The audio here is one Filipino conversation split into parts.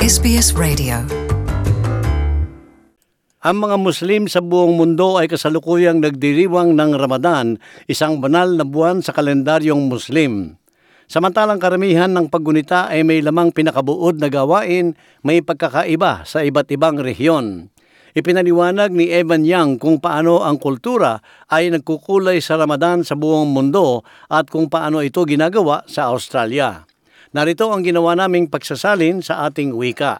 SBS Radio. Ang mga Muslim sa buong mundo ay kasalukuyang nagdiriwang ng Ramadan, isang banal na buwan sa kalendaryong Muslim. Samantalang karamihan ng paggunita ay may lamang pinakabuod na gawain, may pagkakaiba sa iba't ibang rehiyon. Ipinaliwanag ni Evan Young kung paano ang kultura ay nagkukulay sa Ramadan sa buong mundo at kung paano ito ginagawa sa Australia. Narito ang ginawa naming pagsasalin sa ating wika.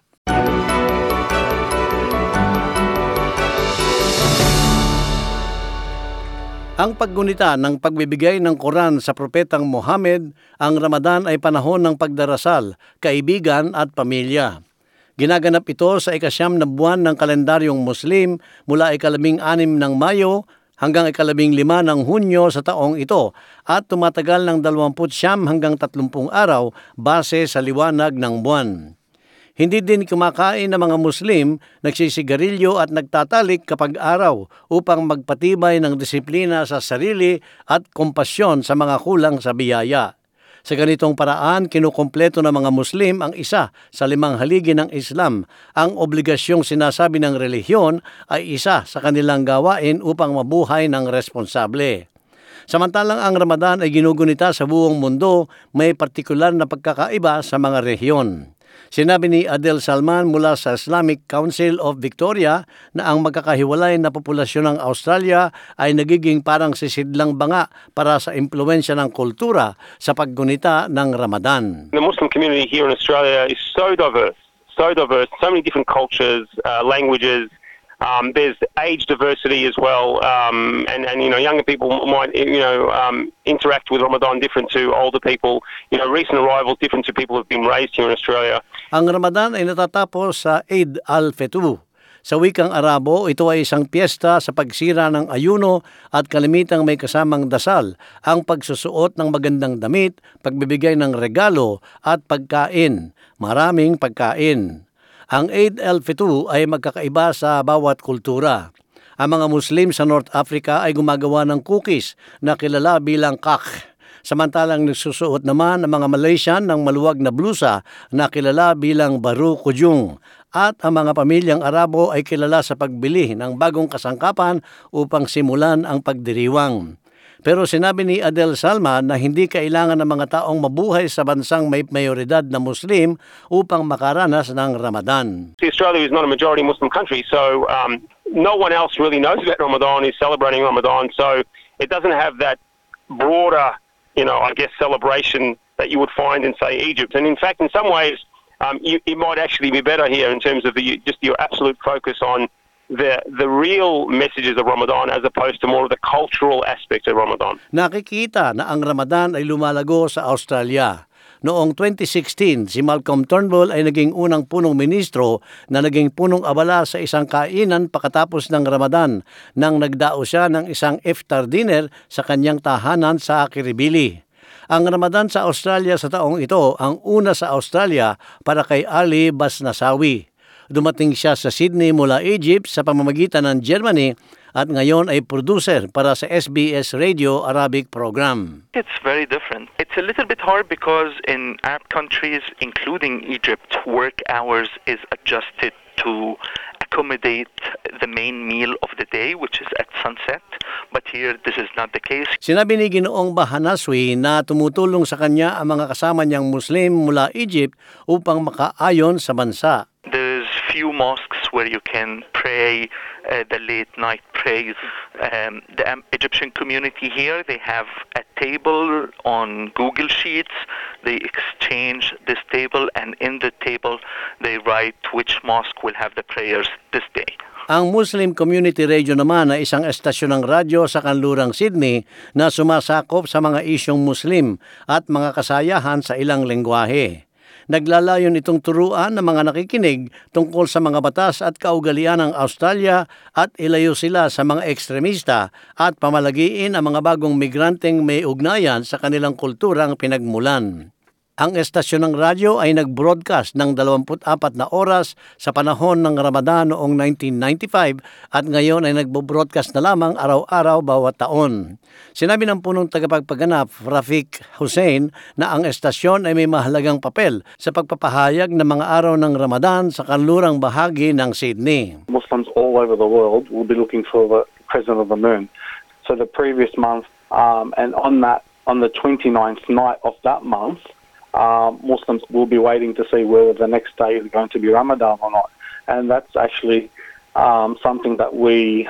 Ang paggunita ng pagbibigay ng Quran sa propetang Muhammad, ang Ramadan ay panahon ng pagdarasal, kaibigan at pamilya. Ginaganap ito sa ika-9 na buwan ng kalendaryong Muslim mula ika-16 ng Mayo hanggang ika-15 ng Hunyo sa taong ito at tumatagal ng 29 hanggang 30 araw base sa liwanag ng buwan. Hindi din kumakain ng mga Muslim, nagsisigarilyo at nagtatalik kapag araw upang magpatibay ng disiplina sa sarili at kompasyon sa mga kulang sa biyaya. Sa ganitong paraan, kinukumpleto ng mga Muslim ang isa sa 5 haligi ng Islam. Ang obligasyong sinasabi ng relihiyon ay isa sa kanilang gawain upang mabuhay ng responsable. Samantalang ang Ramadan ay ginugunita sa buong mundo, may partikular na pagkakaiba sa mga rehiyon. Sinabi ni Adel Salman mula sa Islamic Council of Victoria na ang magkakahiwalay na populasyon ng Australia ay nagiging parang sisidlang banga para sa impluwensya ng kultura sa paggunita ng Ramadan. The Muslim community here in Australia is so diverse, so many different cultures, languages. There's age diversity as well, and younger people might interact with Ramadan different to older people. Recent arrivals different to people who've been raised here in Australia. Ang Ramadan ay natatapos sa Eid al-Fitr. Sa wikang Arabo, ito ay isang piyesta sa pagsira ng ayuno at kalimitang may kasamang dasal, ang pagsusuot ng magandang damit, pagbibigay ng regalo at pagkain. Maraming pagkain. Ang Eid al-Fitr ay magkakaiba sa bawat kultura. Ang mga Muslim sa North Africa ay gumagawa ng cookies na kilala bilang kak. Samantalang nagsusuot naman ang mga Malaysian ng maluwag na blusa na kilala bilang baru kujung. At ang mga pamilyang Arabo ay kilala sa pagbili ng bagong kasangkapan upang simulan ang pagdiriwang. Pero sinabi ni Adel Salman na hindi kailangan ng mga taong mabuhay sa bansang may mayoridad na Muslim upang makaranas ng Ramadan. Australia is not a majority Muslim country, so no one else really knows about Ramadan, is celebrating Ramadan, so it doesn't have that broader, celebration that you would find in, say, Egypt. And in fact, in some ways, it might actually be better here in terms of your absolute focus on the real messages of Ramadan as opposed to more of the cultural aspects of Ramadan. Nakikita na ang Ramadan ay lumalago sa Australia. Noong 2016, si Malcolm Turnbull ay naging unang punong ministro na naging punong abala sa isang kainan pagkatapos ng Ramadan nang nagdao siya ng isang iftar dinner sa kanyang tahanan sa Kiribili. Ang Ramadan sa Australia sa taong ito ang una sa Australia para kay Ali Basnasawi. Dumating siya sa Sydney mula Egypt sa pamamagitan ng Germany at ngayon ay producer para sa SBS Radio Arabic program. It's very different. It's a little bit hard because in Arab countries, including Egypt, work hours is adjusted to accommodate the main meal of the day, which is at sunset. But here, this is not the case. Sinabi ni Ginoong Bahanaswi na tumutulong sa kanya ang mga kasama niyang Muslim mula Egypt upang makaayon sa bansa. There's few mosques where you can pray the late night prayers. The Egyptian community here, they have a table on Google Sheets. They exchange this table, and in the table they write which mosque will have the prayers this day. Ang Muslim Community Radio naman ay isang estasyon ng radyo sa kanlurang Sydney na sumasakop sa mga isyong Muslim at mga kasayahan sa ilang lengguwahe. Naglalayon itong turuan ng mga nakikinig tungkol sa mga batas at kaugalian ng Australia at ilayo sila sa mga ekstremista at pamalagiin ang mga bagong migranteng may ugnayan sa kanilang kulturang pinagmulan. Ang estasyon ng radyo ay nag-broadcast ng 24 na oras sa panahon ng Ramadan noong 1995 at ngayon ay nagbo-broadcast na lamang araw-araw bawat taon. Sinabi ng punong tagapagpaganap, Rafiq Hussein, na ang estasyon ay may mahalagang papel sa pagpapahayag ng mga araw ng Ramadan sa kanlurang bahagi ng Sydney. Muslims all over the world will be looking for the crescent of the moon. So the previous month, and on the 29th night of that month, Muslims will be waiting to see whether the next day is going to be Ramadan or not. And that's actually something that we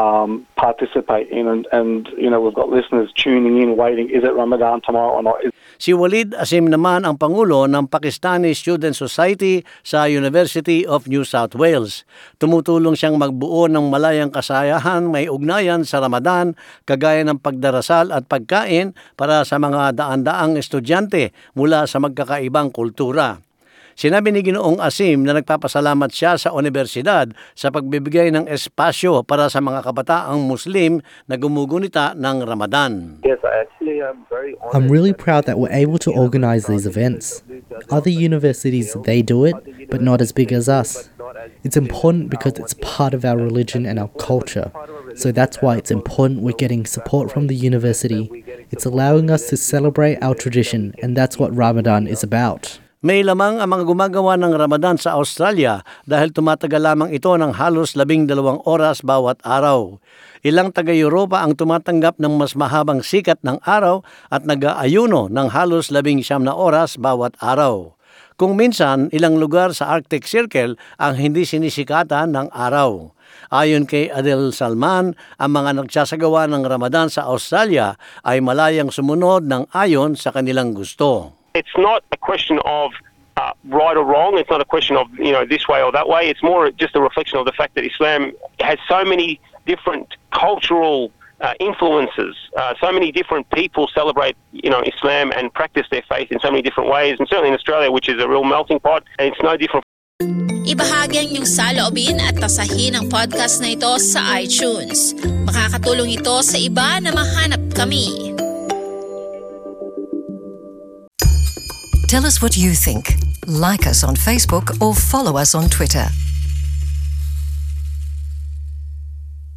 participate in. And we've got listeners tuning in, waiting, is it Ramadan tomorrow or not? Si Walid Asim naman ang Pangulo ng Pakistani Student Society sa University of New South Wales. Tumutulong siyang magbuo ng malayang kasayahan may ugnayan sa Ramadan, kagaya ng pagdarasal at pagkain para sa mga daan-daang estudyante mula sa magkakaibang kultura. Sinabi ni Ginoong Asim na nagpapasalamat siya sa universidad sa pagbibigay ng espasyo para sa mga kabataang Muslim na gumugunita ng Ramadan. Yes, actually, I'm really proud that we're able to organize these events. Other universities, they do it, but not as big as us. It's important because it's part of our religion and our culture. So that's why it's important we're getting support from the university. It's allowing us to celebrate our tradition, and that's what Ramadan is about. May lamang ang mga gumagawa ng Ramadan sa Australia dahil tumatagal lamang ito ng halos 12 oras bawat araw. Ilang taga-Europa ang tumatanggap ng mas mahabang sikat ng araw at nag-aayuno ng halos 19 na oras bawat araw. Kung minsan, ilang lugar sa Arctic Circle ang hindi sinisikatan ng araw. Ayon kay Adel Salman, ang mga nagsasagawa ng Ramadan sa Australia ay malayang sumunod ng ayon sa kanilang gusto. It's not a question of right or wrong. It's not a question of this way or that way. It's more just a reflection of the fact that Islam has so many different cultural influences. So many different people celebrate Islam and practice their faith in so many different ways. And certainly in Australia, which is a real melting pot, and it's no different. Ibahagi ang iyong saloobin at tasahin ang podcast na ito sa iTunes. Makakatulong ito sa iba na mahanap kami. Tell us what you think. Like us on Facebook or follow us on Twitter.